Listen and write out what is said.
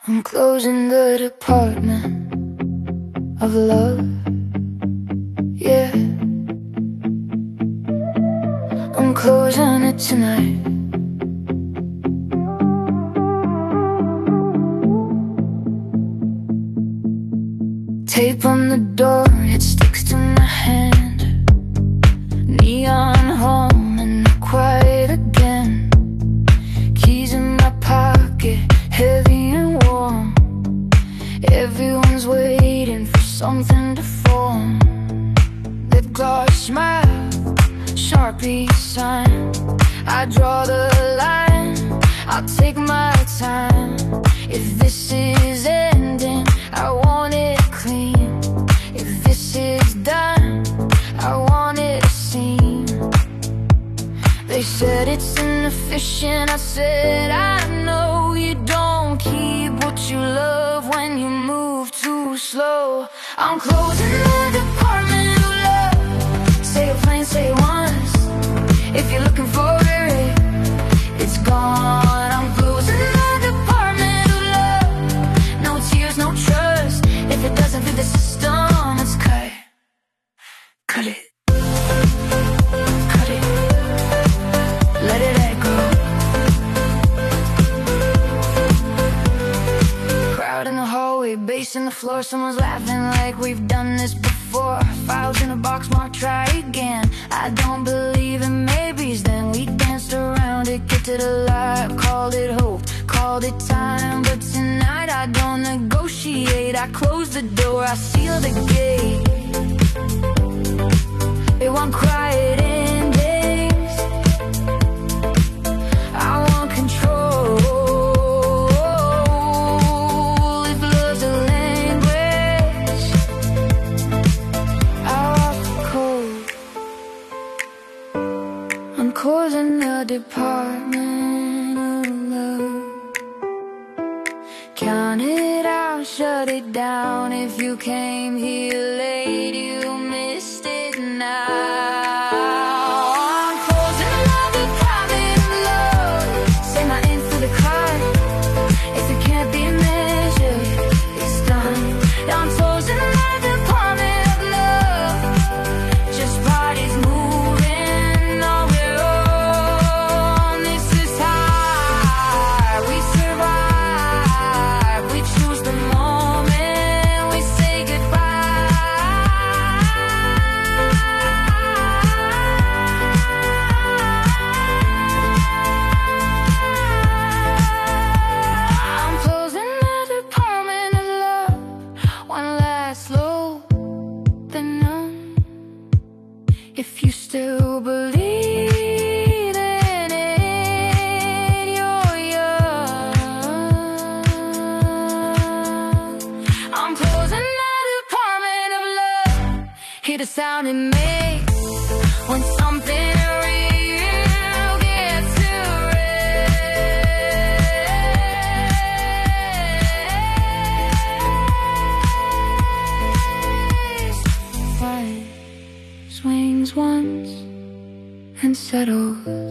I'm closing the department of love, yeah. I'm closing it tonight. Tape on the door, it sticks to my hand. Neon home and not quiet again. Keys in my pocket, heavy and warm. Everyone's waiting for something to form. Lip gloss smile, Sharpie sign. I draw the line, I'll take my time. If this is ending, I want it clean. If this is done, I want it a scene. They said it's inefficient, I said I know. You don't keep what you love when you move too slow. I'm closing the department of love. Say it plain, say it once. If you're looking for it, it's gone. I'm closing the department of love. No tears, no trust. If it doesn't fit the system, it's cut. Cut it. Cut it. Let it echo. Crowd in the hallway, bass in the floor. Someone's laughing like we've done this before. Files in a box marked try again. I don't believe in maybes. Then we danced around it, get to the light. Called it hope, called it time. But tonight I don't negotiate. I close the door, I seal the gate. It won't quiet endings. I want control. If love's a language, I walk the code. I'm closing the department of love. Count it out, shut it down. If you came here late, you missed it now. I'm closing the department of love. Say my name for the card. If it can't be measured, it's done. I'm closing the department of love. Just bodies moving on their own. This is how we survive. We choose the moment we say goodbye. I'm closing the department of love. One last low, then none. If you still believe in it, you're young. I'm closing the department of love. Hear the sound it makes when something real gets to rest. Fire swings once and settles.